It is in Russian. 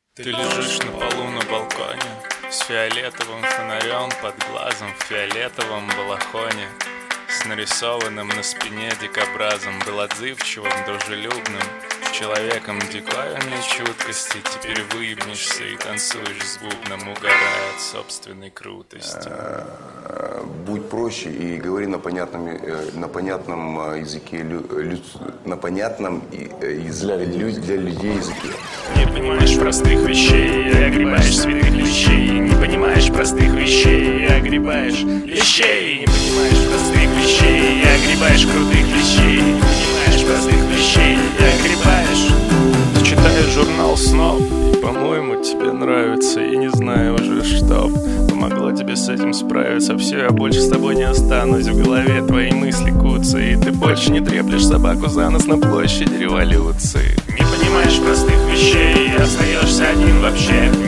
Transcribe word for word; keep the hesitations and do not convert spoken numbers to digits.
Ты лежишь на полу на балконе с фиолетовым фонарем под глазом в фиолетовом балахоне, с нарисованным на спине дикобразом. Был отзывчивым, дружелюбным человеком диковинной чуткости. Теперь выебнешься и танцуешь с бубном, угорая от собственной крутости. Будь проще и говори на понятном, на понятном языке, на понятном языке для людей языке. Не понимаешь простых вещей и огребаешь святых вещей. Не понимаешь простых вещей и огребаешь вещей. Не понимаешь простых вещей и огребаешь крутых вещей. Не понимаешь простых вещей и огребаешь. Ты читаешь журнал снов, и, по-моему, тебе нравится. Я не знаю уже, что помогло тебе с этим справиться. Все, я больше с тобой не останусь. В голове твои мысли куцы, и ты больше не треплешь собаку за нос на площади революции. Не понимаешь простых вещей и остаешься один вообще.